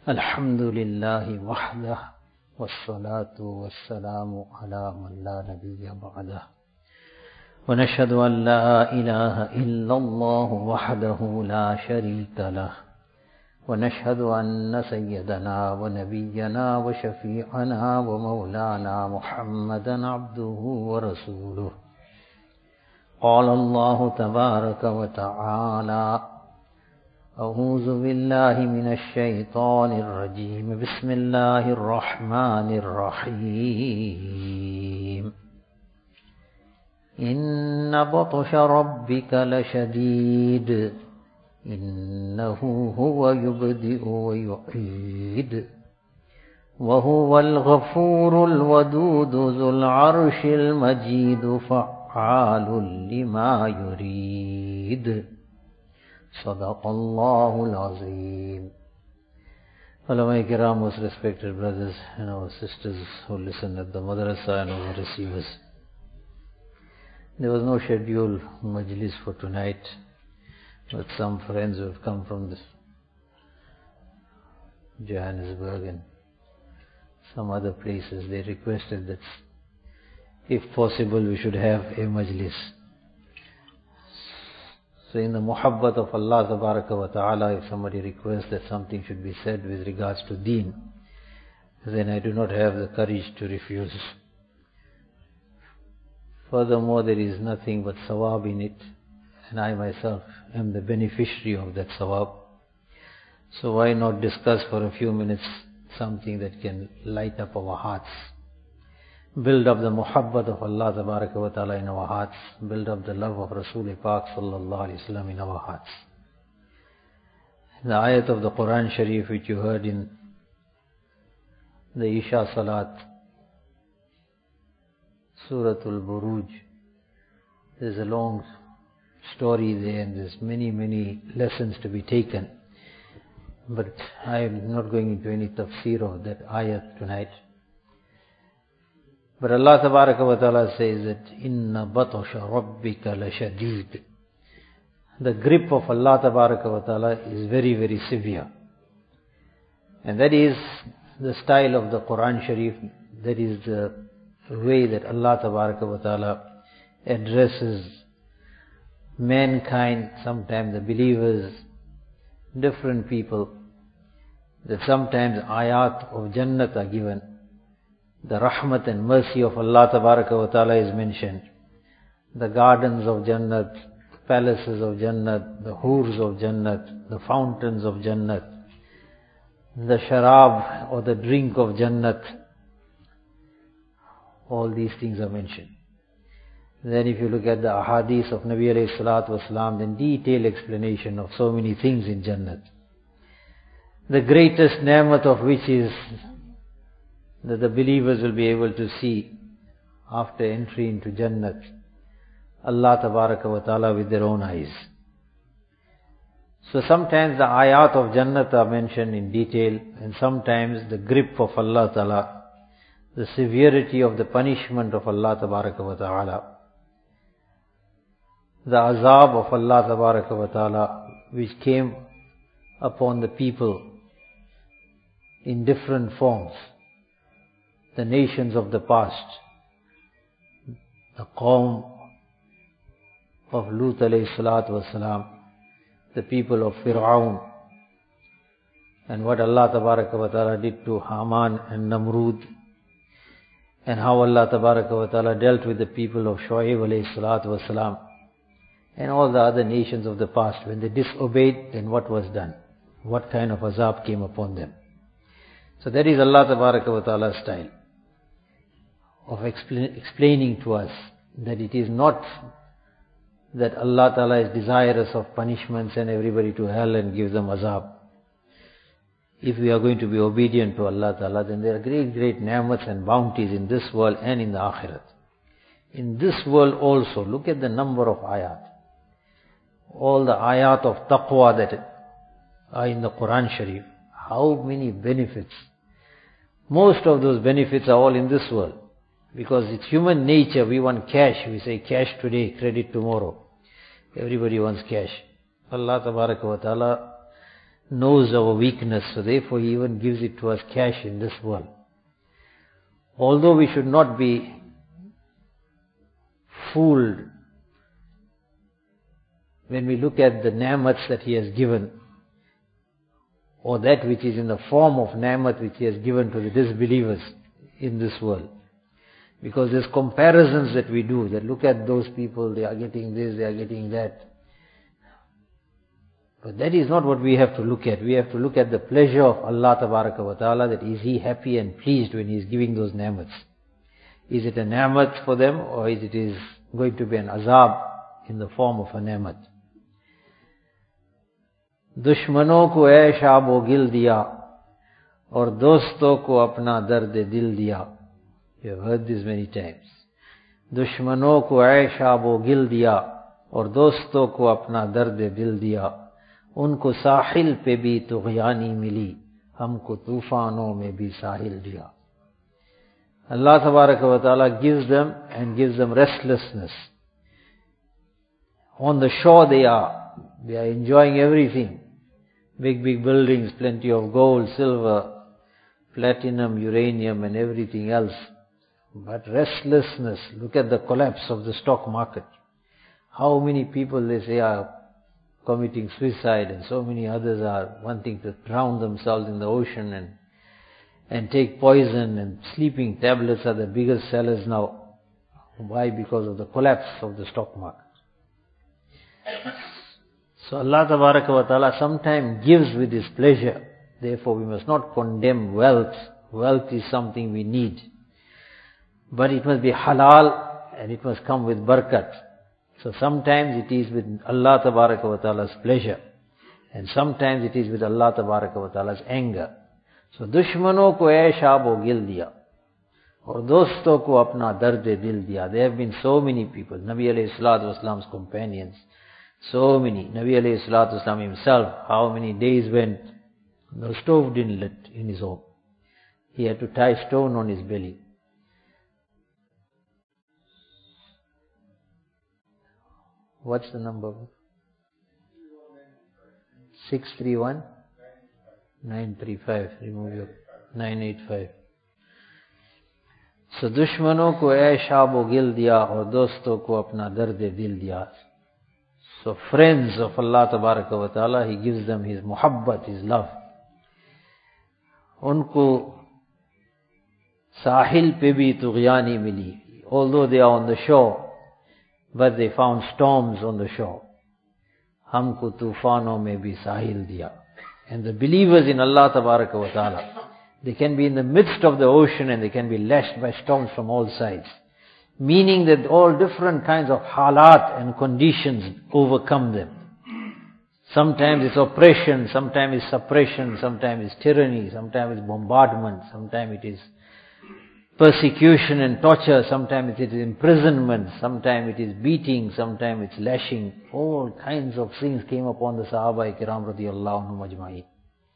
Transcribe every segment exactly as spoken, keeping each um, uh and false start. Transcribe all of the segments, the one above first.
الحمد لله وحده والصلاة والسلام على من لا نبي بعده ونشهد أن لا إله إلا الله وحده لا شريك له ونشهد أن سيدنا ونبينا وشفيعنا ومولانا محمدا عبده ورسوله. قال الله تبارك وتعالى: أعوذ بالله من الشيطان الرجيم بسم الله الرحمن الرحيم إن بطش ربك لشديد إنه هو يبدئ ويعيد وهو الغفور الودود ذو العرش المجيد فعال لما يريد. صدق الله العظيم. Ulama Kiram, most respected brothers and our sisters who listen at the madrasa and our receivers. There was no scheduled majlis for tonight, but some friends who have come from this Johannesburg and some other places, they requested that if possible we should have a majlis. So in the muhabbat of Allah Tabaraka wa Ta'ala, if somebody requests that something should be said with regards to deen, then I do not have the courage to refuse. Furthermore, there is nothing but sawab in it, and I myself am the beneficiary of that sawab. So why not discuss for a few minutes something that can light up our hearts, build up the muhabbat of Allah Tabaraka wa Ta'ala in our hearts, build up the love of Rasul Pak Sallallahu Alaihi Wasallam in our hearts. The ayat of the Quran Sharif which you heard in the Isha Salat, Suratul Buruj, there's a long story there and there's many, many lessons to be taken. But I am not going into any tafsir of that ayat tonight. But Allah Tabaraka wa Ta'ala says that Inna batasha rabbika lashadid. The grip of Allah Tabaraka wa Ta'ala is very, very severe. And that is the style of the Quran Sharif. That is the way that Allah Tabaraka wa Ta'ala addresses mankind, sometimes the believers, different people. That sometimes ayat of Jannat are given. The rahmat and mercy of Allah Tabaraka wa Ta'ala is mentioned. The gardens of Jannat, the palaces of Jannat, the hoors of Jannat, the fountains of Jannat, the sharab or the drink of Jannat. All these things are mentioned. Then if you look at the ahadith of Nabi alayhi salatu wasalam, then detailed explanation of so many things in Jannat. The greatest ni'mat of which is that the believers will be able to see after entry into Jannat Allah Tabaraka wa Ta'ala with their own eyes. So sometimes the ayat of Jannat are mentioned in detail, and sometimes the grip of Allah Ta'ala, the severity of the punishment of Allah Tabaraka wa Ta'ala, the azab of Allah Tabaraka wa Ta'ala which came upon the people in different forms. The nations of the past, the Qawm of Lut alayhi salatu wasalam, the people of Fir'aun, and what Allah Tabaraka wa Ta'ala did to Haman and Namrud, and how Allah Tabaraka wa Ta'ala dealt with the people of Shu'aib alayhi salatu wasalam, and all the other nations of the past. When they disobeyed, then what was done? What kind of azab came upon them? So that is Allah Tabaraka wa Ta'ala's style of explain, explaining to us that it is not that Allah Ta'ala is desirous of punishments and everybody to hell and gives them azab. If we are going to be obedient to Allah Ta'ala, then there are great, great ni'mats and bounties in this world and in the akhirat. In this world also, look at the number of ayat. All the ayat of taqwa that are in the Quran Sharif. How many benefits. Most of those benefits are all in this world. Because it's human nature, we want cash. We say cash today, credit tomorrow. Everybody wants cash. Allah Tabaraka wa Ta'ala knows our weakness, so therefore He even gives it to us cash in this world. Although we should not be fooled when we look at the ni'mats that He has given, or that which is in the form of ni'mat which He has given to the disbelievers in this world. Because there's comparisons that we do, that look at those people, they are getting this, they are getting that. But that is not what we have to look at. We have to look at the pleasure of Allah Tabaraka wa Ta'ala, that is He happy and pleased when He is giving those ni'mats. Is it a ni'mat for them, or is it is going to be an azab in the form of a ni'mat? दुश्मनों को ऐश आबो गिल दिया और दोस्तों को अपना दर्द दिल दिया. You have heard this many times. दुश्मनों को ऐश आबो गिल दिया और दोस्तों को अपना दर्द दिल दिया. उनको साहिल पे भी तुग़यानी मिली, हमको तूफानों में भी साहिल दिया. Allah Tabaraka wa Ta'ala gives them and gives them restlessness. On the shore they are, they are enjoying everything. Big, big buildings, plenty of gold, silver, platinum, uranium and everything else. But restlessness, look at the collapse of the stock market. How many people, they say, are committing suicide, and so many others are wanting to drown themselves in the ocean and and take poison, and sleeping tablets are the biggest sellers now. Why? Because of the collapse of the stock market. So Allah Tabaraka wa Ta'ala sometimes gives with His pleasure. Therefore we must not condemn wealth. Wealth is something we need. But it must be halal and it must come with barakat. So sometimes it is with Allah Tabaraka wa Ta'ala's pleasure. And sometimes it is with Allah Tabaraka wa Ta'ala's anger. So दुश्मनों को ऐश आबो गिल दिया और दोस्तों को अपना दर्द दिल दिया. There have been so many people. Nabi alayhi salatu wasalam's companions. So many. Nabi alayhi salatu wasalam himself, how many days went, the stove didn't lit in his home. He had to tie stone on his belly. What's the number? six three one nine three five. Remove your nine eight five. So दुश्मनों को ऐश आबो गिल दिया और दोस्तों को अपना दर्द दिल दिया. So friends of Allah Tabaraka wa Ta'ala, He gives them His muhabbat, His love. उनको साहिल पे भी तुग़यानी मिली. Although they are on the shore, but they found storms on the shore. हमको तूफानों में भी साहिल दिया. And the believers in Allah Tabaraka wa Ta'ala, they can be in the midst of the ocean and they can be lashed by storms from all sides. Meaning that all different kinds of halat and conditions overcome them. Sometimes it's oppression, sometimes it's suppression, sometimes it's tyranny, sometimes it's bombardment, sometimes it is persecution and torture, sometimes it is imprisonment, sometimes it is beating, sometimes it's lashing. All kinds of things came upon the Sahaba Kiram radiyallahu anhum ajma'in.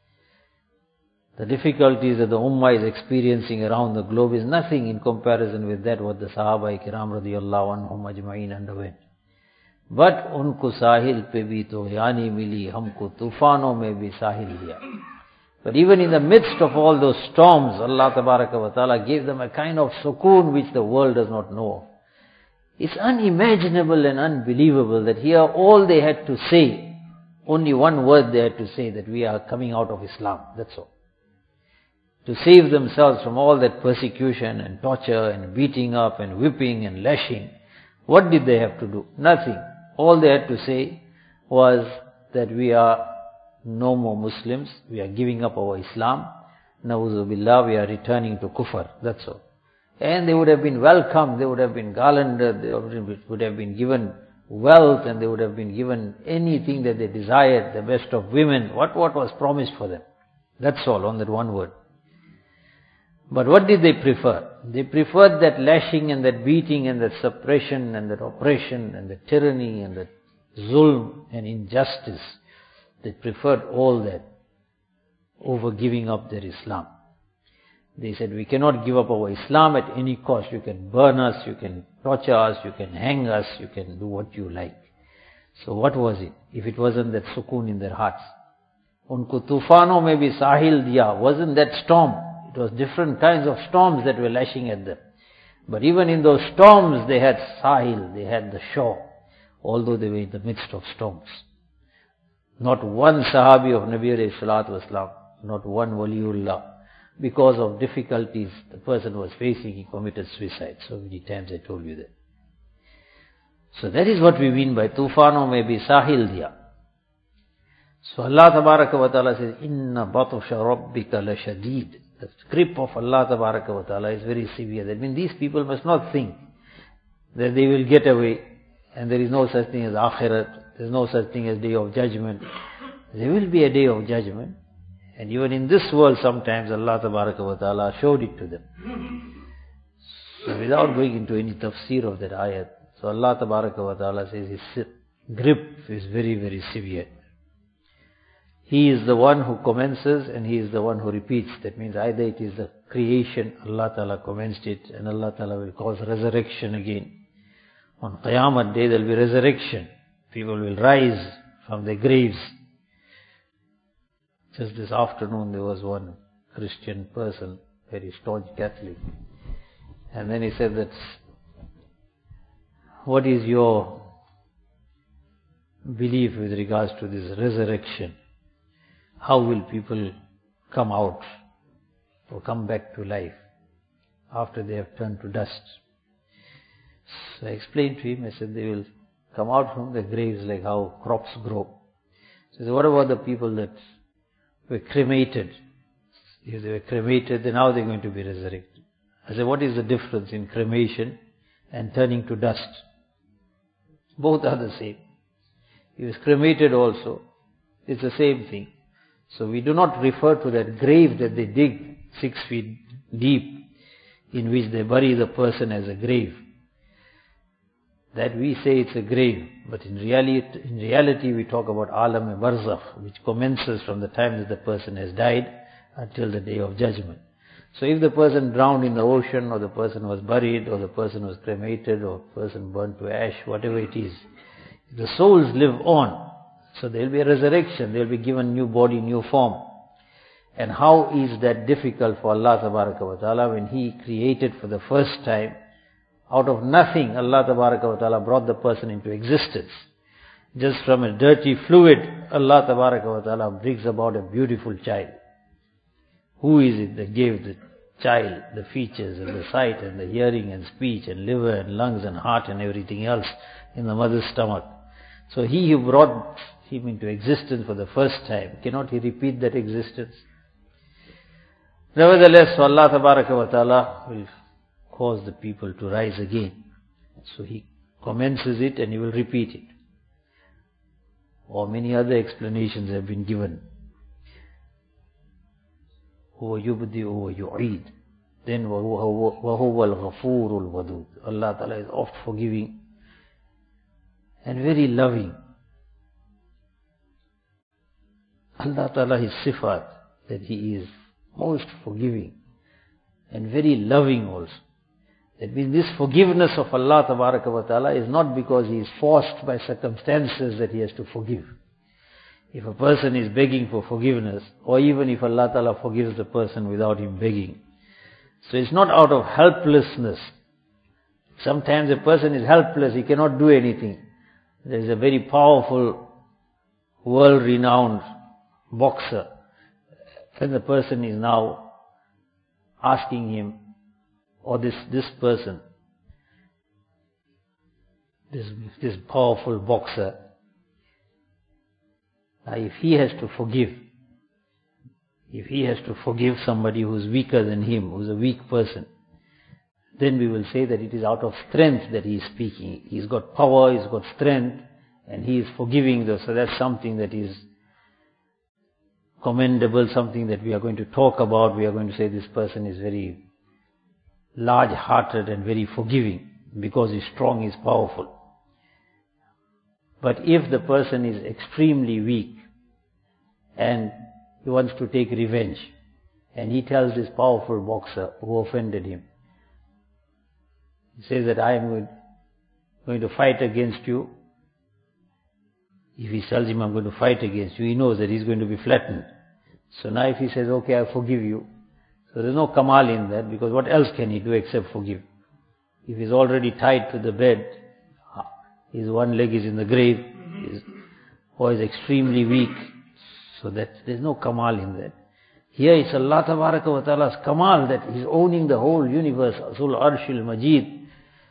The difficulties that the Ummah is experiencing around the globe is nothing in comparison with that what the Sahaba Kiram radiyallahu anhum ajma'in underwent. But unko sahil pe bhi tughyaani mili, humko tufano mein bhi sahil diya. But even in the midst of all those storms, Allah Tabaraka wa Ta'ala gave them a kind of sukoon which the world does not know of. It's unimaginable and unbelievable that here all they had to say, only one word they had to say, that we are coming out of Islam. That's all. To save themselves from all that persecution and torture and beating up and whipping and lashing, what did they have to do? Nothing. All they had to say was that we are no more Muslims, we are giving up our Islam, Na'udhu billah, we are returning to kufr. That's all. And they would have been welcomed, they would have been garlanded, they would have been given wealth, and they would have been given anything that they desired, the best of women, what, what was promised for them. That's all, on that one word. But what did they prefer? They preferred that lashing and that beating and that suppression and that oppression and that tyranny and that zulm and injustice. They preferred all that over giving up their Islam. They said, we cannot give up our Islam at any cost. You can burn us, you can torture us, you can hang us, you can do what you like. So what was it? If it wasn't that sukoon in their hearts. Unko tufano mein bhi sahil diya. Wasn't that storm? It was different kinds of storms that were lashing at them. But even in those storms, they had sahil, they had the shore, although they were in the midst of storms. Not one sahabi of Nabi alayhi salatu wasalam, not one waliullah, because of difficulties the person was facing, he committed suicide. So many times I told you that. So that is what we mean by tufano mein bhi sahil diya. So Allah tabaraka wa ta'ala says, Inna batusha rabbika la shadid. The grip of Allah tabaraka wa ta'ala is very severe. That means these people must not think that they will get away and there is no such thing as akhirat, there is no such thing as day of judgment. There will be a day of judgment. And even in this world sometimes Allah tabaraka wa ta'ala showed it to them. So without going into any tafsir of that ayat, so Allah tabaraka wa ta'ala says his grip is very, very severe. He is the one who commences and He is the one who repeats. That means either it is the creation, Allah Ta'ala commenced it, and Allah Ta'ala will cause resurrection again. On Qiyamah day there will be resurrection. People will rise from their graves. Just this afternoon there was one Christian person, very staunch Catholic. And then he said that, what is your belief with regards to this resurrection? How will people come out or come back to life after they have turned to dust? So I explained to him, I said they will come out from their graves like how crops grow. So I said, what about the people that were cremated? If they were cremated, then how are they going to be resurrected? I said, what is the difference in cremation and turning to dust? Both are the same. He was cremated also. It's the same thing. So we do not refer to that grave that they dig six feet deep, in which they bury the person as a grave. That we say it's a grave, but in reality, in reality we talk about alam-e-barzakh, which commences from the time that the person has died until the day of judgment. So if the person drowned in the ocean, or the person was buried, or the person was cremated, or the person burnt to ash, whatever it is, the souls live on. So there will be a resurrection, they will be given new body, new form. And how is that difficult for Allah Tabaraka wa Ta'ala when He created for the first time, out of nothing, Allah Tabaraka wa Ta'ala brought the person into existence. Just from a dirty fluid, Allah Tabaraka wa Ta'ala brings about a beautiful child. Who is it that gave the child the features and the sight and the hearing and speech and liver and lungs and heart and everything else in the mother's stomach? So He who brought him into existence for the first time, cannot He repeat that existence? Nevertheless, so Allah Tabaraka wa Ta'ala will cause the people to rise again. So He commences it and He will repeat it. Or many other explanations have been given. Huwa yubdi wa yu'id. Then wa huwa al-ghafurul wadud. Allah Ta'ala is oft forgiving and very loving. Allah Ta'ala, His sifat, that He is most forgiving and very loving also. That means this forgiveness of Allah Tabaraka wa Ta'ala is not because He is forced by circumstances that He has to forgive. If a person is begging for forgiveness, or even if Allah Ta'ala forgives the person without him begging, so it's not out of helplessness. Sometimes a person is helpless, he cannot do anything. There is a very powerful, world-renowned boxer, and the person is now asking him, or this, this person, this, this powerful boxer, now if he has to forgive, if he has to forgive somebody who is weaker than him, who is a weak person, then we will say that it is out of strength that he is speaking. He's got power, he's got strength, and he is forgiving those. So that's something that is commendable, something that we are going to talk about. We are going to say this person is very large-hearted and very forgiving because he's strong, he's powerful. But if the person is extremely weak and he wants to take revenge, and he tells this powerful boxer who offended him, he says that I am going to fight against you. If he tells him, I'm going to fight against you, he knows that he's going to be flattened. So now if he says, okay, I forgive you, so there's no kamal in that, because what else can he do except forgive? If he's already tied to the bed, his one leg is in the grave, his, or is extremely weak, so that there's no kamal in that. Here it's Allah Tabaraka wa Ta'ala's kamal that He's owning the whole universe, Zul Arshil Majid.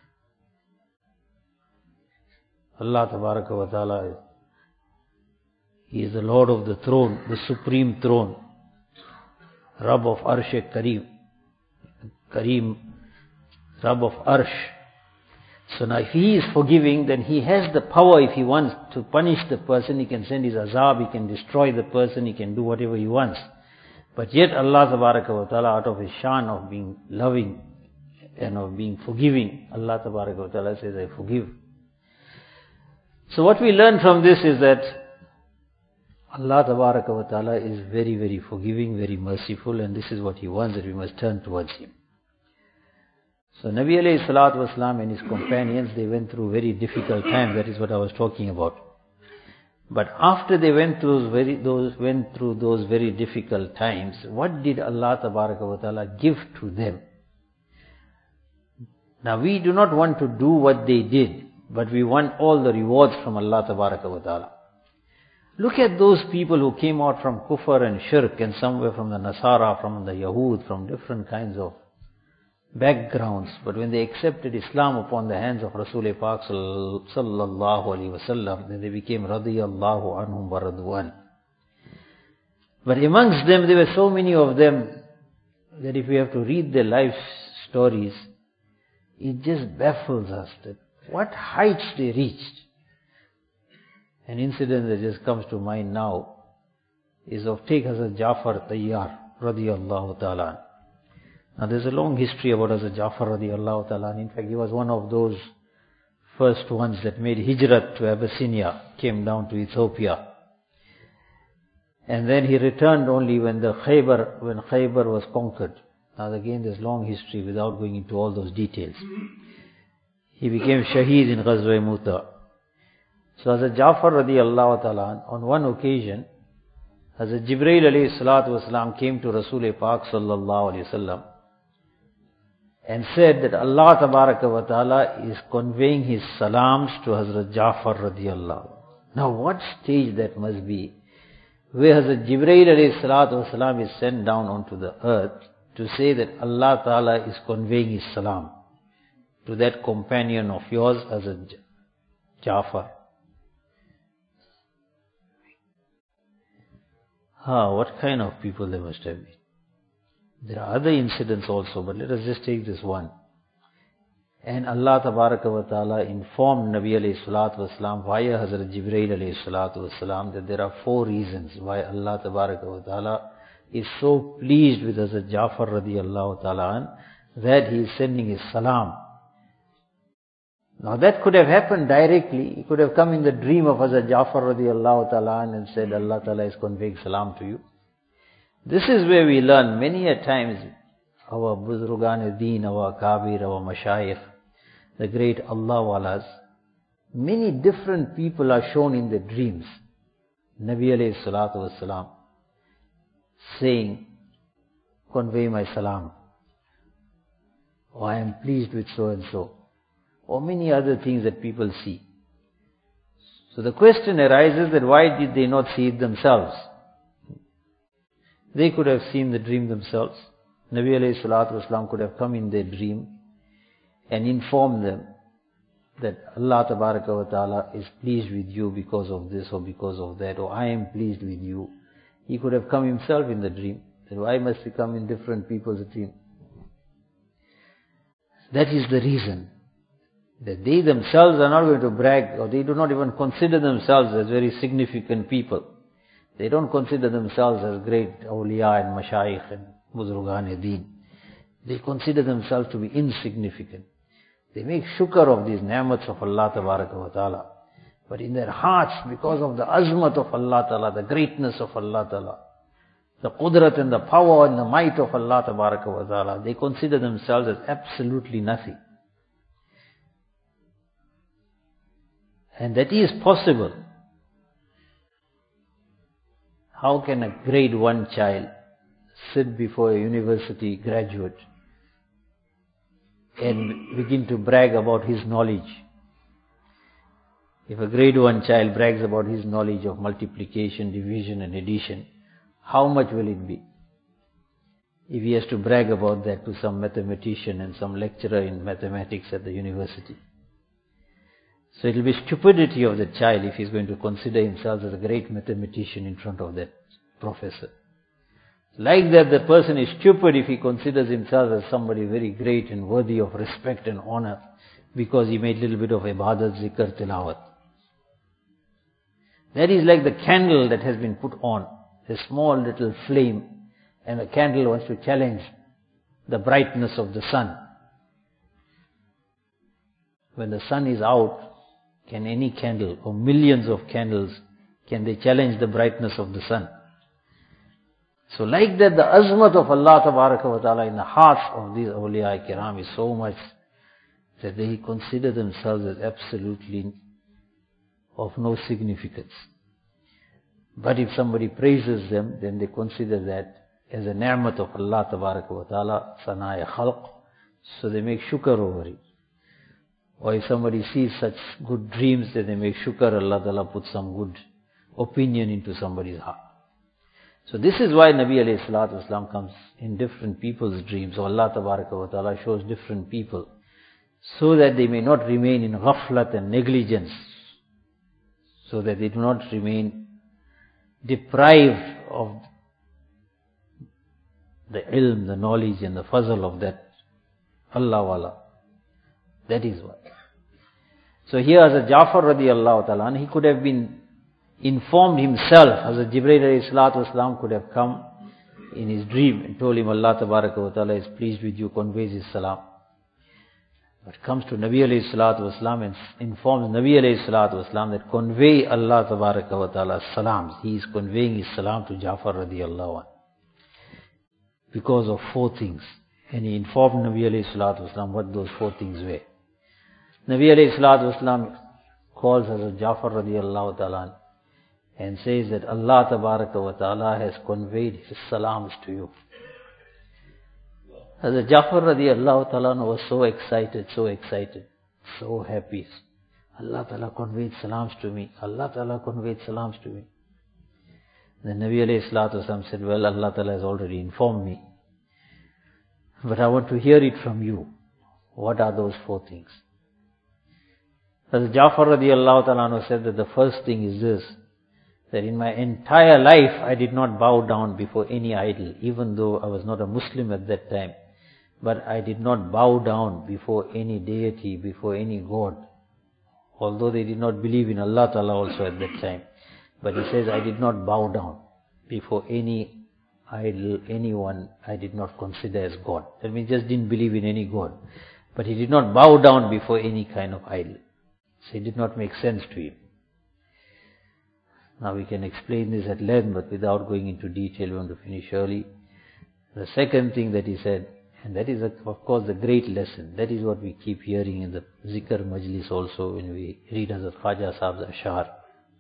Allah Tabaraka wa Ta'ala, He is the Lord of the throne, the supreme throne, Rabb of Arsh Kareem, Kareem, Rabb of Arsh. So now if He is forgiving, then He has the power. If He wants to punish the person, He can send His azab, He can destroy the person, He can do whatever He wants. But yet Allah Tabaraka wa Ta'ala, out of His shan of being loving and of being forgiving, Allah Tabaraka wa Ta'ala says, I forgive. So what we learn from this is that Allah Tabaraka wa Ta'ala is very, very forgiving, very merciful, and this is what He wants, that we must turn towards Him. So Nabi alayhi salatu wasalam and his companions, they went through very difficult times. That is what I was talking about. But after they went through those very, those went through those very difficult times, what did Allah Tabaraka wa Ta'ala give to them? Now we do not want to do what they did, but we want all the rewards from Allah Tabaraka wa Ta'ala. Look at those people who came out from kufr and shirk, and some were from the Nasara, from the Yahud, from different kinds of backgrounds, but when they accepted Islam upon the hands of Rasul Pak sallallahu alaihi wasallam, then they became radiyallahu anhum wa radwan. But amongst them, there were so many of them that if we have to read their life stories, it just baffles us that what heights they reached. An incident that just comes to mind now is of take Hazrat Jafar Tayyar radiyallahu ta'ala. Now there's a long history about Hazrat Jafar radiallahu ta'ala. In fact, he was one of those first ones that made hijrat to Abyssinia, came down to Ethiopia. And then he returned only when the Khaybar, when Khaybar was conquered. Now again, there's long history without going into all those details. He became shaheed in Ghazwa Muta. So Hazrat Jafar radiallahu ta'ala, on one occasion, Hazrat Jibreel alayhi salatu wasalam came to Rasul Pak sallallahu alayhi wasallam and said that Allah Tabaraka wa Ta'ala is conveying His salams to Hazrat Jafar radiallahu. Now what stage that must be, where Hazrat Jibreel alayhi salatu wasalam is sent down onto the earth to say that Allah Ta'ala is conveying His salam to that companion of yours, Hazrat Jafar. Ah, what kind of people they must have been. There are other incidents also, but let us just take this one. And Allah Tabaraka wa Ta'ala informed Nabi alayhi salatu wasalam via Hazrat Jibreel alayhi salatu wasalam that there are four reasons why Allah Tabaraka wa Ta'ala is so pleased with Hazrat Jafar radiyallahu ta'ala an, that He is sending His salam. Now that could have happened directly. He could have come in the dream of Hazrat Jafar radiallahu ta'ala an and said, Allah Ta'ala is conveying salam to you. This is where we learn many a times our Buzrugan-e-Deen, our Kabir, our Mashayikh, the great Allah Walas, many different people are shown in the dreams. Nabi alayhi salatu wasalam saying, convey my salam, or I am pleased with so and so, or many other things that people see. So the question arises that why did they not see it themselves? They could have seen the dream themselves. Nabi alayhi salatu wasalam could have come in their dream and informed them that Allah Tabaraka wa Ta'ala is pleased with you because of this or because of that, or I am pleased with you. He could have come himself in the dream. Then why must he come in different people's dream? That is the reason. That they themselves are not going to brag, or they do not even consider themselves as very significant people. They don't consider themselves as great awliya and mashayikh and buzrugan-e-Deen. They consider themselves to be insignificant. They make shukr of these ni'mats of Allah Tabaraka wa Ta'ala. But in their hearts, because of the azmat of Allah Ta'ala, the greatness of Allah Ta'ala, the qudrat and the power and the might of Allah Tabaraka wa Ta'ala, they consider themselves as absolutely nothing. And that is possible. How can a grade one child sit before a university graduate and begin to brag about his knowledge? If a grade one child brags about his knowledge of multiplication, division and addition, how much will it be? If he has to brag about that to some mathematician and some lecturer in mathematics at the university. So it will be stupidity of the child if he is going to consider himself as a great mathematician in front of that professor. Like that, the person is stupid if he considers himself as somebody very great and worthy of respect and honor because he made a little bit of ibadat, zikr, tilawat. That is like the candle that has been put on, a small little flame, and the candle wants to challenge the brightness of the sun. When the sun is out, can any candle or millions of candles, can they challenge the brightness of the sun? So like that, the azmat of Allah Tabaraka wa Ta'ala in the hearts of these awliya kiram is so much that they consider themselves as absolutely of no significance. But if somebody praises them, then they consider that as a ni'mat of Allah Tabaraka wa Ta'ala, sanaya khalq, so they make shukr over it. Or if somebody sees such good dreams, then they make shukr, Allah Ta'ala put some good opinion into somebody's heart. So this is why Nabi alayhi salatu wasalam comes in different people's dreams. So Allah Tabaraka wa Ta'ala shows different people, so that they may not remain in ghaflat and negligence, so that they do not remain deprived of the ilm, the knowledge and the fazl of that Allah wala. That is why. So here as a Ja'far radiallahu ta'ala, he could have been informed himself, as a Jibreel alayhi salatu wasalam could have come in his dream and told him Allah Tabaraka wa Ta'ala is pleased with you, conveys his salam. But comes to Nabi alayhi salatu wasalam and informs Nabi alayhi salatu wasalam that convey Allah Tabaraka wa Ta'ala's salams. He is conveying his salam to Ja'far radiallahu anhu because of four things. And he informed Nabi alayhi salatu wasalam what those four things were. Nabi alayhi salatu wasalam calls Hazrat Ja'far radiallahu ta'ala and says that Allah Tabaraka wa Ta'ala has conveyed his salams to you. Hazrat Ja'far radiallahu ta'ala was so excited, so excited, so happy. Allah Ta'ala conveyed salams to me. Allah Ta'ala conveyed salams to me. Then Nabi alayhi salatu wasalam said, well, Allah Ta'ala has already informed me, but I want to hear it from you. What are those four things? Hazrat Ja'far radiallahu ta'ala said that the first thing is this, that in my entire life I did not bow down before any idol, even though I was not a Muslim at that time. But I did not bow down before any deity, before any God. Although they did not believe in Allah Ta'ala also at that time. But he says, I did not bow down before any idol, anyone I did not consider as God. That means just didn't believe in any God. But he did not bow down before any kind of idol. So it did not make sense to him. Now we can explain this at length, but without going into detail, we want to finish early. The second thing that he said, and that is of course the great lesson, that is what we keep hearing in the Zikr Majlis also when we read Hazrat Khwaja Sahib's Ashar,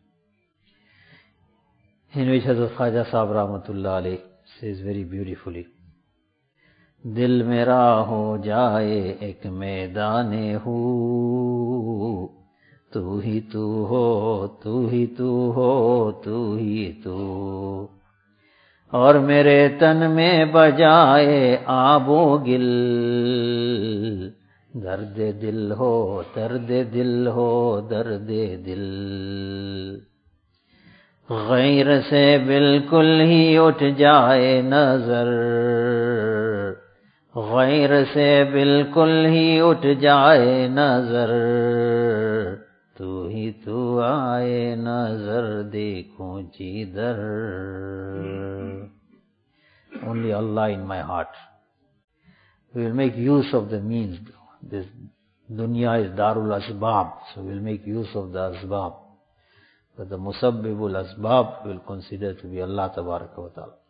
in which Hazrat Khwaja Sahib Rahmatullah Alayh says very beautifully, Dil mera ho jaye ek maidane hu, तू ही तू हो, तू ही तू हो, तू ही तू, और मेरे तन में बजाए आबो गिल, दर्द दिल हो, दर्द दिल हो, दर्द दिल, गैर से बिल्कुल ही उठ जाए नजर, गैर से बिल्कुल ही उठ जाए नजर, तू ही तू आए नजर देखूं जिधर. Only Allah in my heart. We will make use of the means. This dunya is darul asbab, so we will make use of the asbab. But the musabbibul asbab we will consider to be Allah Tabaraka wa Ta'ala.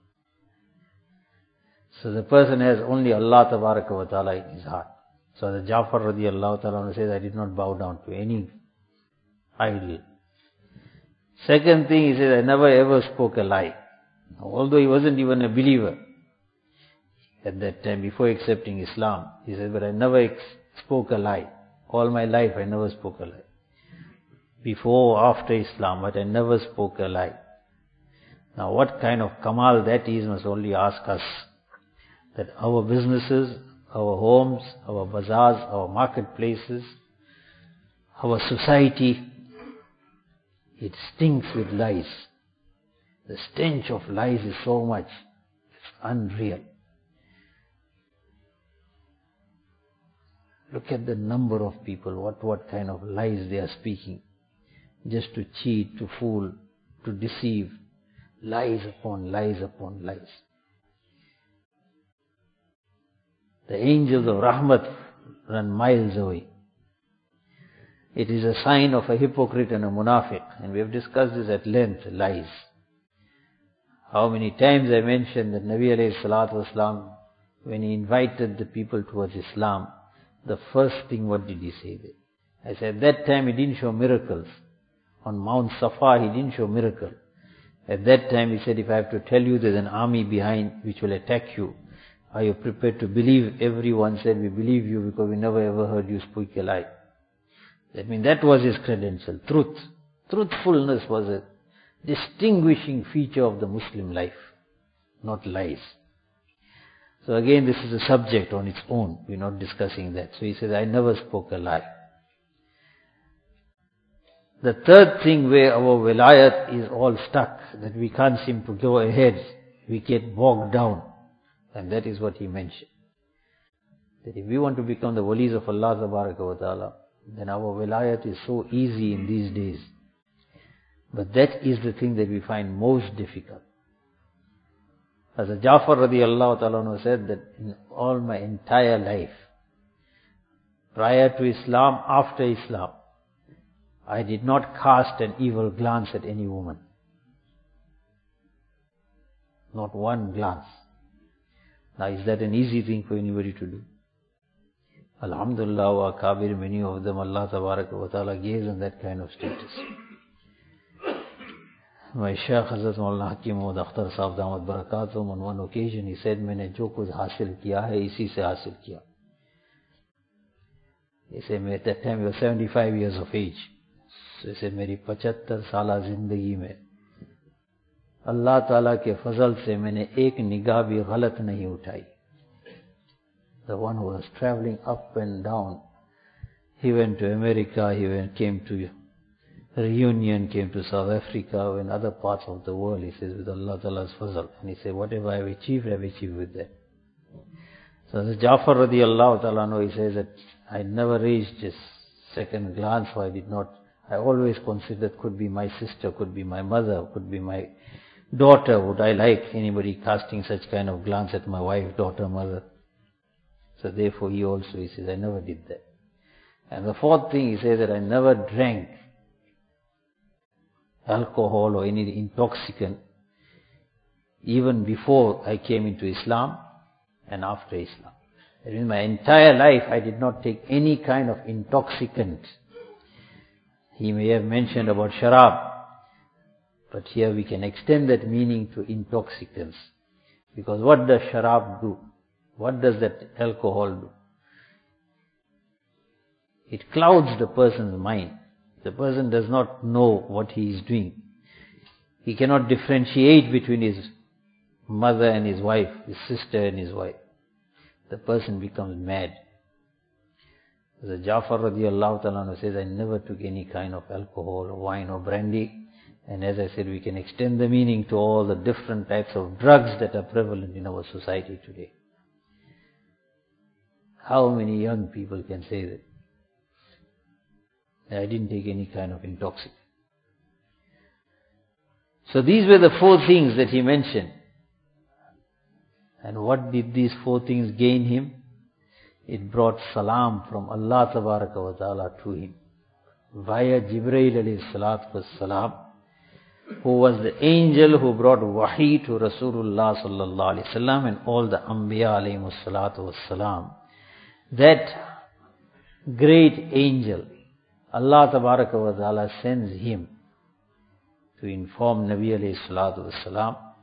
So the person has only Allah Tabaraka wa Ta'ala in his heart. So the Ja'far radiallahu ta'ala says, I did not bow down to any idol. Second thing, he says, I never ever spoke a lie. Although he wasn't even a believer at that time, before accepting Islam, he said, but I never ex- spoke a lie. All my life I never spoke a lie. Before or after Islam, but I never spoke a lie. Now what kind of kamal that is must only ask us. That our businesses, our homes, our bazaars, our marketplaces, our society, it stinks with lies. The stench of lies is so much, it's unreal. Look at the number of people, what, what kind of lies they are speaking. Just to cheat, to fool, to deceive. Lies upon lies upon lies. The angels of Rahmat run miles away. It is a sign of a hypocrite and a munafiq. And we have discussed this at length, lies. How many times I mentioned that Nabi alayhi salatu wasalam, when he invited the people towards Islam, the first thing, what did he say there? I said, at that time he didn't show miracles. On Mount Safa he didn't show miracle. At that time he said, if I have to tell you there's an army behind which will attack you, are you prepared to believe? Everyone said, we believe you because we never ever heard you speak a lie. That means that was his credential, truth. Truthfulness was a distinguishing feature of the Muslim life, not lies. So again, this is a subject on its own. We're not discussing that. So he says, I never spoke a lie. The third thing where our wilayat is all stuck, that we can't seem to go ahead, we get bogged down. And that is what he mentioned. That if we want to become the walis of Allah Tabaraka wa Ta'ala, then our wilayat is so easy in these days. But that is the thing that we find most difficult. As Jafar radiallahu ta'ala said that in all my entire life, prior to Islam, after Islam, I did not cast an evil glance at any woman. Not one glance. Now is that an easy thing for anybody to do? Alhamdulillah wa kabir, many of them Allah Tabaraka wa Ta'ala gave them that kind of status. My Shaykh Hazrat Maulana Hakim Muhammad Akhtar Sahib Damat Barakatum, on one occasion he said, मैंने जो कुछ हासिल किया है इसी से हासिल किया. He said, at that time he was seventy-five years of age. So he said, मेरी पचहत्तर साला जिंदगी में अल्लाह ताला के फजल से मैंने एक निगाह भी गलत नहीं उठाई. The one who was traveling up and down, he went to America, he went, came to Reunion, came to South Africa, and other parts of the world, he says, with Allah Ta'ala's fazal. And he said, whatever I have achieved, I have achieved with that. So the Jafar radiallahu ta'ala, he says that I never raised just second glance, for I did not, I always considered could be my sister, could be my mother, could be my daughter. Would I like anybody casting such kind of glance at my wife, daughter, mother? So therefore he also, he says, I never did that. And the fourth thing, he says that I never drank alcohol or any intoxicant, even before I came into Islam and after Islam. In my entire life, I did not take any kind of intoxicant. He may have mentioned about sharab, but here we can extend that meaning to intoxicants. Because what does sharab do? What does that alcohol do? It clouds the person's mind. The person does not know what he is doing. He cannot differentiate between his mother and his wife, his sister and his wife. The person becomes mad. The Jafar radiallahu ta'ala says, I never took any kind of alcohol or wine or brandy. And as I said, we can extend the meaning to all the different types of drugs that are prevalent in our society today. How many young people can say that? I didn't take any kind of intoxicant. So these were the four things that he mentioned. And what did these four things gain him? It brought salam from Allah Tabaraka wa Ta'ala to him. Via Jibreel alayhi salatu was salam, who was the angel who brought wahi to Rasulullah sallallahu alayhi wasallam and all the Anbiya alayhi salatu was salam. That great angel, Allah Tabaraka wa Ta'ala sends him to inform Nabi alayhi salatu wasalam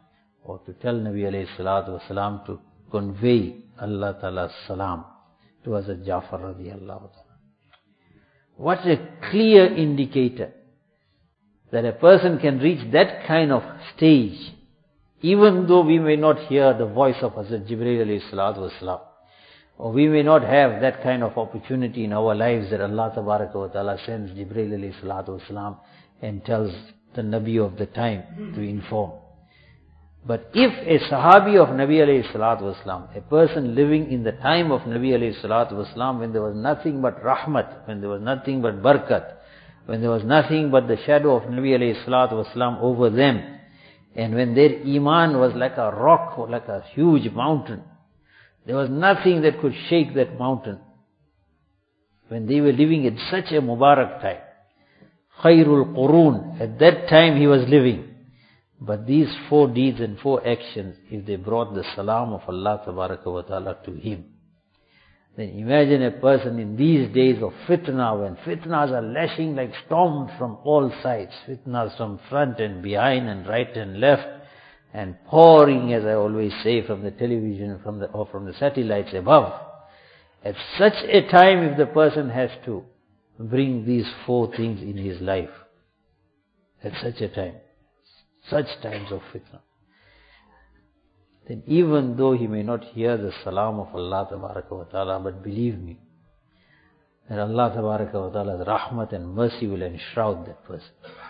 or to tell Nabi alayhi salatu wasalam to convey Allah Ta'ala's salam to Hazrat Jafar radiallahu ta'ala. What a clear indicator that a person can reach that kind of stage, even though we may not hear the voice of Hazrat Jibreel alayhi salatu wasalam, or we may not have that kind of opportunity in our lives that Allah Tabaraka wa Ta'ala sends Jibreel alayhi salatu wasalam and tells the Nabi of the time to inform. But if a Sahabi of Nabi alayhi salatu wasalam, a person living in the time of Nabi alayhi salatu wasalam, when there was nothing but rahmat, when there was nothing but barakat, when there was nothing but the shadow of Nabi alayhi salatu wasalam over them, and when their iman was like a rock or like a huge mountain, there was nothing that could shake that mountain. When they were living in such a Mubarak time, Khairul Qurun, at that time he was living. But these four deeds and four actions, if they brought the salam of Allah Tabaraka wa Ta'ala to him, then imagine a person in these days of fitna, when fitnas are lashing like storms from all sides, fitnas from front and behind and right and left, and pouring, as I always say, from the television from the, or from the satellites above. At such a time, if the person has to bring these four things in his life, at such a time, such times of fitna, then even though he may not hear the salam of Allah Tabaraka wa Ta'ala, but believe me, that Allah Tabaraka wa Ta'ala's rahmat and mercy will enshroud that person.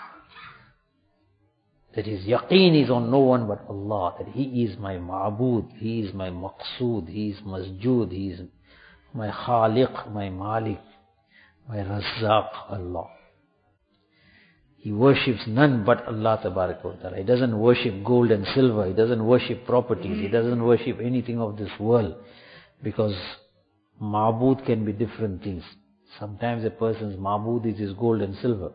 That his yaqeen is on no one but Allah, that He is my ma'bud, He is my maqsood, He is masjood, He is my khaliq, my malik, my razzaq, Allah. He worships none but Allah Tabaraka wa Ta'ala. He doesn't worship gold and silver, he doesn't worship properties, he doesn't worship anything of this world, because ma'bud can be different things. Sometimes a person's ma'bud is his gold and silver.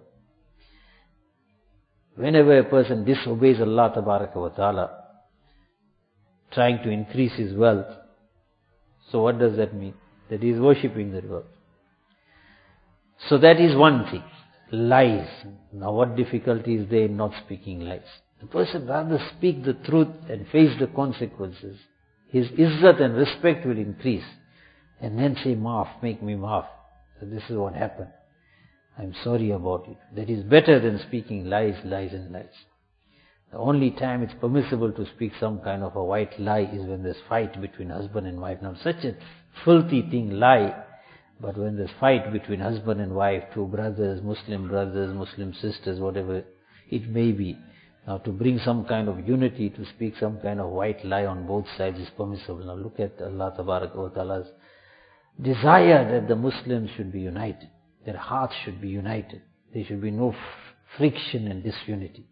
Whenever a person disobeys Allah Tabaraka wa Ta'ala, trying to increase his wealth, so what does that mean? That he is worshipping that wealth. So that is one thing. Lies. Now what difficulty is there in not speaking lies? The person rather speak the truth and face the consequences. His izzat and respect will increase. And then say, maaf, make me maaf. So this is what happened. I'm sorry about it. That is better than speaking lies, lies and lies. The only time it's permissible to speak some kind of a white lie is when there's fight between husband and wife. Now such a filthy thing, lie, but when there's fight between husband and wife, two brothers, Muslim brothers, Muslim sisters, whatever it may be, now to bring some kind of unity, to speak some kind of white lie on both sides is permissible. Now look at Allah Tabaraka wa Ta'ala's desire that the Muslims should be united. Their hearts should be united. There should be no friction and disunity.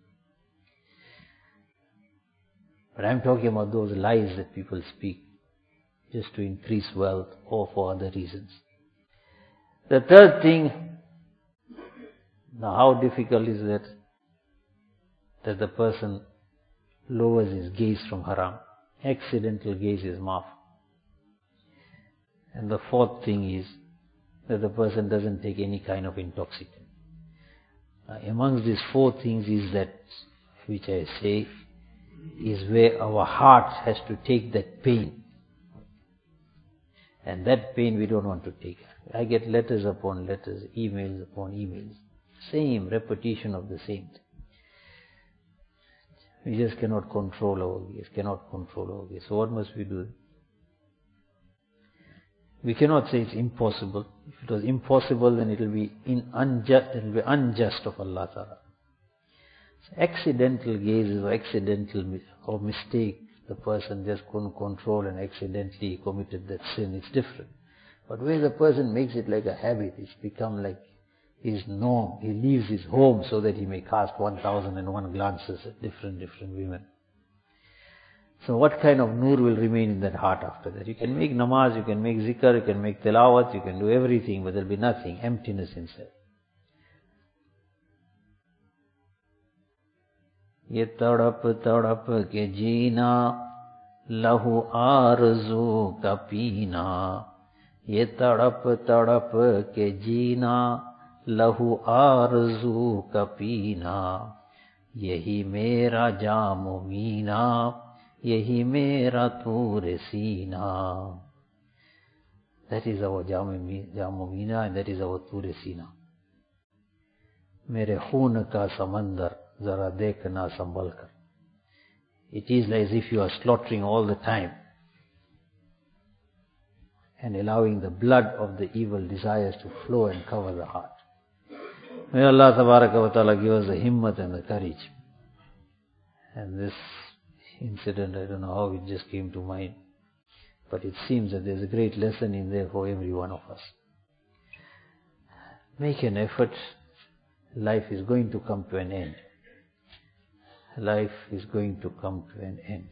But I'm talking about those lies that people speak just to increase wealth or for other reasons. The third thing, now how difficult is that? That the person lowers his gaze from haram. Accidental gaze is maaf. And the fourth thing is that the person doesn't take any kind of intoxicant. Now, amongst these four things is that, which I say, is where our heart has to take that pain. And that pain we don't want to take. I get letters upon letters, emails upon emails. Same repetition of the same thing. We just cannot control our gaze, cannot control our gaze. So what must we do? We cannot say it's impossible. If it was impossible, then it will be in unjust, it will be unjust of Allah Ta'ala. So accidental gazes or accidental or mistake, the person just couldn't control and accidentally committed that sin, it's different. But where the person makes it like a habit, it's become like his norm. He leaves his home so that he may cast one thousand and one glances at different, different women. So what kind of nur will remain in that heart after that? You can make namaz, you can make zikr, you can make tilawat, you can do everything, but there will be nothing, emptiness inside. ये तड़प तड़प के जीना लहू आरज़ू का पीना ये तड़प तड़प के जीना लहू आरज़ू का पीना यही मेरा जाम मीना यही मेरा तूर सीना. That is our Jammu Mina and that is our Tur Sina. मेरे खून का समंदर जरा देखना संभल कर. It is as if you are slaughtering all the time and allowing the blood of the evil desires to flow and cover the heart. May Allah Tabaraka wa Ta'ala give us the himmat and the courage. And this incident, I don't know how it just came to mind, but it seems that there's a great lesson in there for every one of us. Make an effort. Life is going to come to an end. Life is going to come to an end.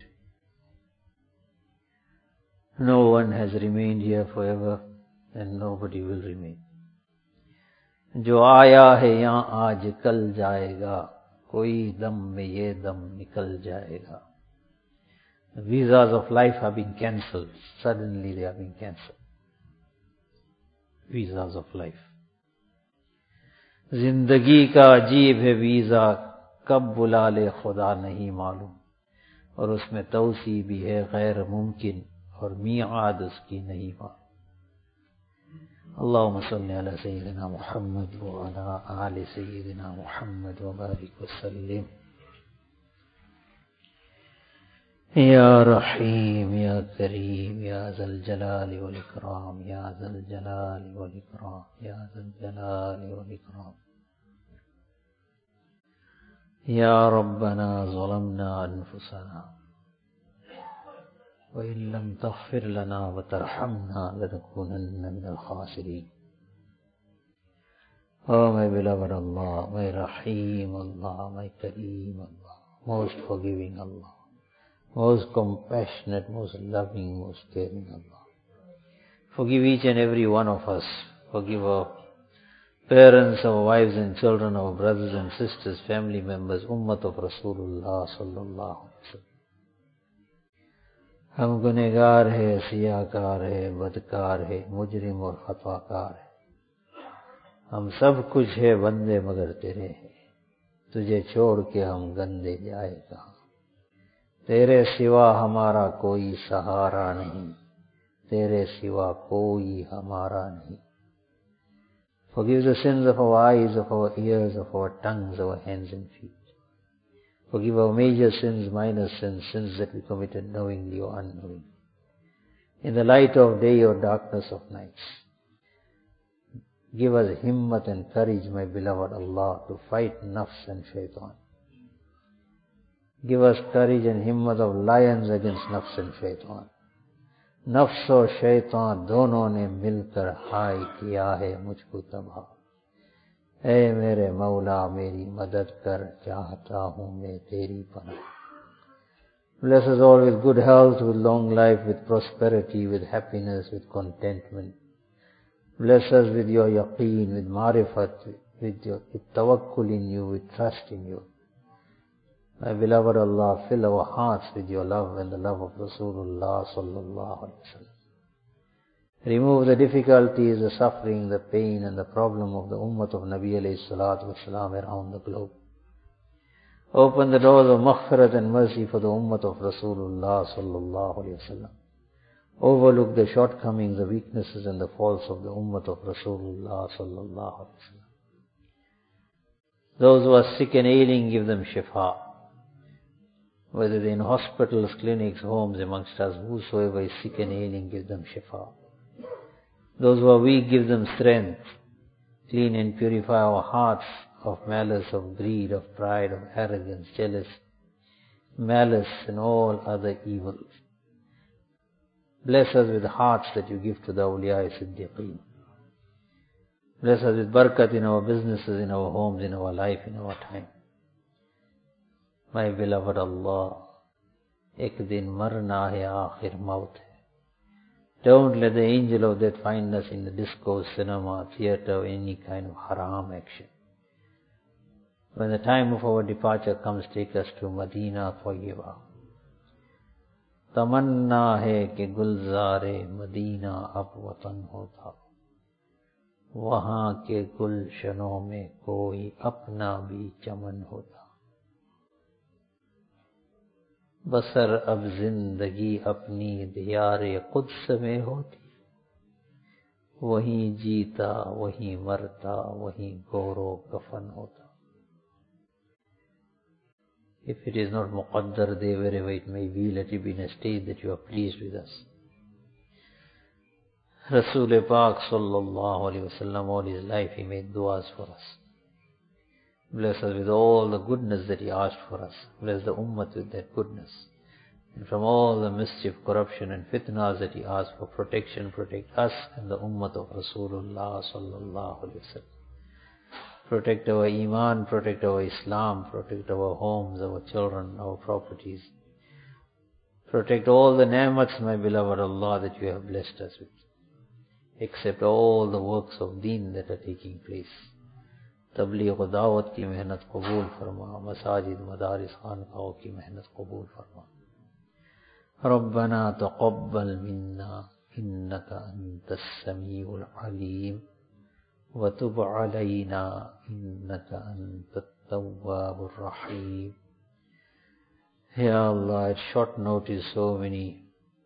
No one has remained here forever and nobody will remain. जो आया है यहाँ आज कल जाएगा, कोई दम में ये दम निकल जाएगा. The visas of life have been cancelled. Suddenly they have been cancelled. Visas of life. जिंदगी का अजीब है वीजा, कब बुला ले खुदा नहीं मालूम. और उसमें तौसी भी है गैर मुमकिन और मियाद उसकी नहीं मालूम. अल्लाहुम्मा सल्ली अला सय्यिदिना मुहम्मद व अला आलि सय्यिदिना मुहम्मद व बारिक व सल्लिम. या रहीम या करीम या ज़ल जलाल वल इकराम या ज़ल जलाल वल इकराम या ज़ल जलाल वल इकराम. या रब्बना ज़लमना अनफुसना व इन लम तग़फिर लना व तरहमना लनकूनन्ना मिनल खासिरीन. Oh my beloved Allah, my Rahim Allah, my Kareem Allah, most forgiving Allah, most compassionate, most loving, most caring Allah. Forgive each and every one of us. Forgive our parents, our wives and children, our brothers and sisters, family members, Ummat of Rasulullah sallallahu alaihi wasallam. हम गुनहगार है, सियाकार है, बदकार है, मुजरिम और खताकार है. हम सब कुछ है बंदे मगर तेरे हैं. तुझे छोड़ के हम गंदे जाए कहाँ. तेरे सिवा हमारा कोई सहारा नहीं, तेरे सिवा कोई हमारा नहीं. Forgive the sins of our eyes, of our ears, of our tongues, our hands and feet. Forgive our major sins, minor sins, sins that we committed knowingly or unknowingly. In the light of day or darkness of nights. Give us himmat and courage, my beloved Allah, to fight nafs and shaitan. Give us courage and himmat of lions against nafs and shaitan. नफ्स और शैतान दोनों ने मिलकर हाय किया है मुझको तबाह. ऐ मेरे मौला मेरी मदद कर, चाहता हूँ मैं तेरी पनाह. Bless us all with good health, with long life, with prosperity, with happiness, with contentment. Bless us with your yaqeen, with marifat, with your with tawakkul in you, with trust in you. My beloved Allah, fill our hearts with your love and the love of Rasulullah sallallahu alaihi wasallam. Remove the difficulties, the suffering, the pain and the problem of the ummah of Nabi alayhi salatu wasalam around the globe. Open the doors of maghfirat and mercy for the ummah of Rasulullah sallallahu alaihi wasallam. Overlook the shortcomings, the weaknesses and the faults of the ummah of Rasulullah sallallahu alaihi wasallam. Those who are sick and ailing, give them shifa. Whether they're in hospitals, clinics, homes amongst us, whosoever is sick and ailing, give them shifa. Those who are weak, give them strength. Clean and purify our hearts of malice, of greed, of pride, of arrogance, jealousy, malice and all other evils. Bless us with hearts that you give to the awliya siddiqeen. Bless us with barakat in our businesses, in our homes, in our life, in our time. My beloved Allah, ek din marna hai, aakhir maut hai. Don't let the angel of death find us in the disco, cinema, theatre, or any kind of haram action. When the time of our departure comes, take us to Madina Tayyiba. Tamanna hai ki gulzare Madina ab watan hota. Wahan ke gulshanon mein koi apna bhi chaman hota. बसर अब जिंदगी अपनी दियारे Quds में होती, वहीं जीता वहीं मरता वहीं गोरो कफन होता. If it is not muqaddar there, wherever it may be, let it be in a state that you are pleased with us. Rasul Pak sallallahu alayhi wa sallam, all his life he made du'as for us. Bless us with all the goodness that he asked for us. Bless the ummah with that goodness. And from all the mischief, corruption and fitnas that he asked for protection, protect us and the ummah of Rasulullah sallallahu alayhi wa sallam. Protect our iman, protect our Islam, protect our homes, our children, our properties. Protect all the ni'mats, my beloved Allah, that you have blessed us with. Accept all the works of deen that are taking place. Tabligh wa da'wat ki mehnat qabul farma, masajid, madaris, khanqaho ki mehnat qabul farma. Rabbana taqabbal minna, innaka antas sami'ul alim. وَتُبْ عَلَيْنَا إِنَّكَ أَنْتَ التَّوَّابُ الرَّحِيمُ. Ya Allah, at short notice so many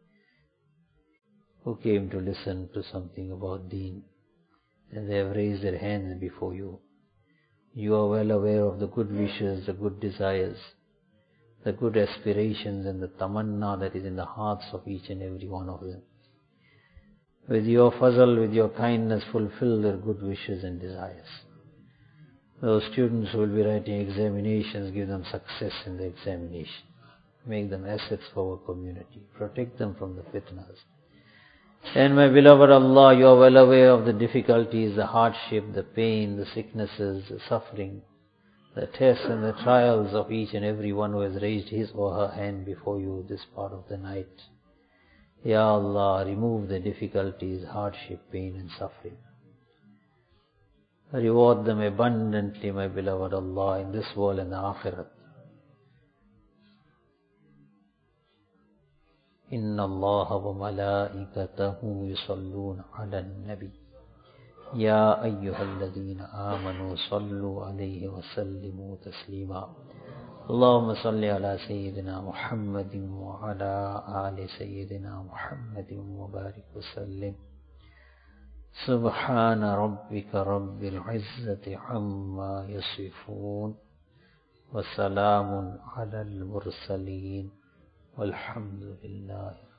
who came to listen to something about deen, and they have raised their hands before you. You are well aware of the good wishes, the good desires, the good aspirations and the tamanna that is in the hearts of each and every one of them. With your fazl, with your kindness, fulfill their good wishes and desires. Those students who will be writing examinations, give them success in the examination. Make them assets for our community. Protect them from the fitnas. And my beloved Allah, you are well aware of the difficulties, the hardship, the pain, the sicknesses, the suffering, the tests and the trials of each and every one who has raised his or her hand before you this part of the night. Ya Allah, remove the difficulties, hardship, pain and suffering. Reward them abundantly, my beloved Allah, in this world and the akhirat. Inna Allah wa malaikatahu yusalluna ala nabi. Ya ayyuhalladhina amanu sallu alayhi wa sallimu taslima. اللهم صل على سيدنا محمد وعلى آل سيدنا محمد وبارك وسلم. سبحان ربك رب العزة عما يصفون وسلام على المرسلين والحمد لله.